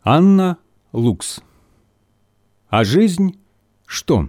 Анна Лукс. А жизнь что?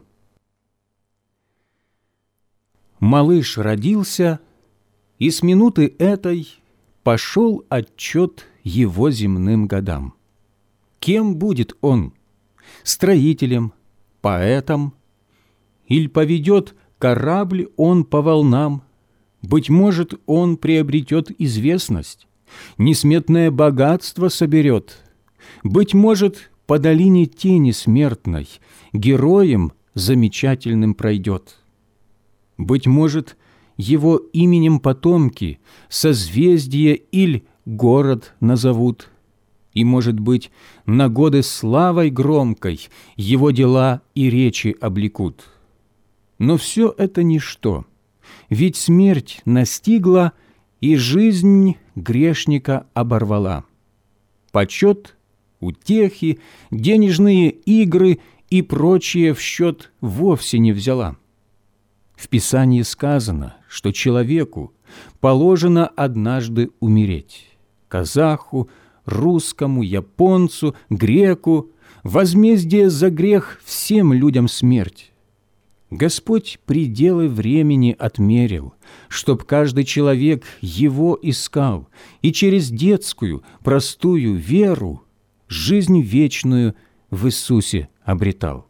Малыш родился, и с минуты этой пошел отчет его земным годам. Кем будет он? Строителем, поэтом? Иль поведет корабль он по волнам? Быть может, он приобретет известность, несметное богатство соберет. Быть может, по долине тени смертной героем замечательным пройдет. Быть может, его именем потомки созвездие иль город назовут, и, может быть, на годы славой громкой его дела и речи облекут. Но все это ничто, ведь смерть настигла и жизнь грешника оборвала. Почет, утехи, денежные игры и прочее в счет вовсе не взяла. В Писании сказано, что человеку положено однажды умереть. Казаху, русскому, японцу, греку, возмездие за грех всем людям смерть. Господь пределы времени отмерил, чтоб каждый человек его искал и через детскую, простую веру жизнь вечную в Иисусе обретал.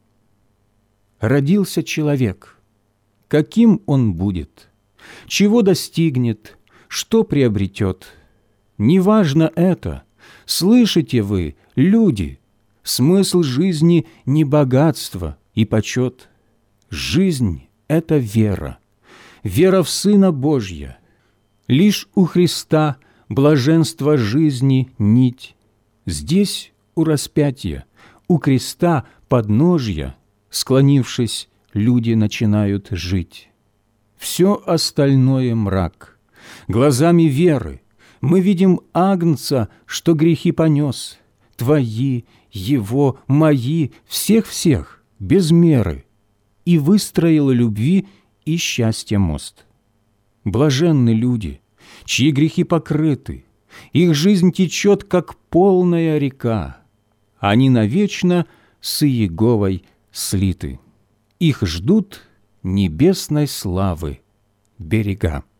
Родился человек. Каким он будет? Чего достигнет? Что приобретет? Неважно это. Слышите вы, люди, смысл жизни не богатство и почет. Жизнь – это вера, вера в Сына Божья. Лишь у Христа блаженство жизни нить. Здесь у распятия, у креста подножья, склонившись, люди начинают жить. Все остальное мрак. Глазами веры мы видим Агнца, что грехи понес, твои, его, мои, всех-всех, без меры, и выстроил любви и счастья мост. Блаженны люди, чьи грехи покрыты, их жизнь течет, как полная река, они навечно с Иеговой слиты. Их ждут небесной славы берега.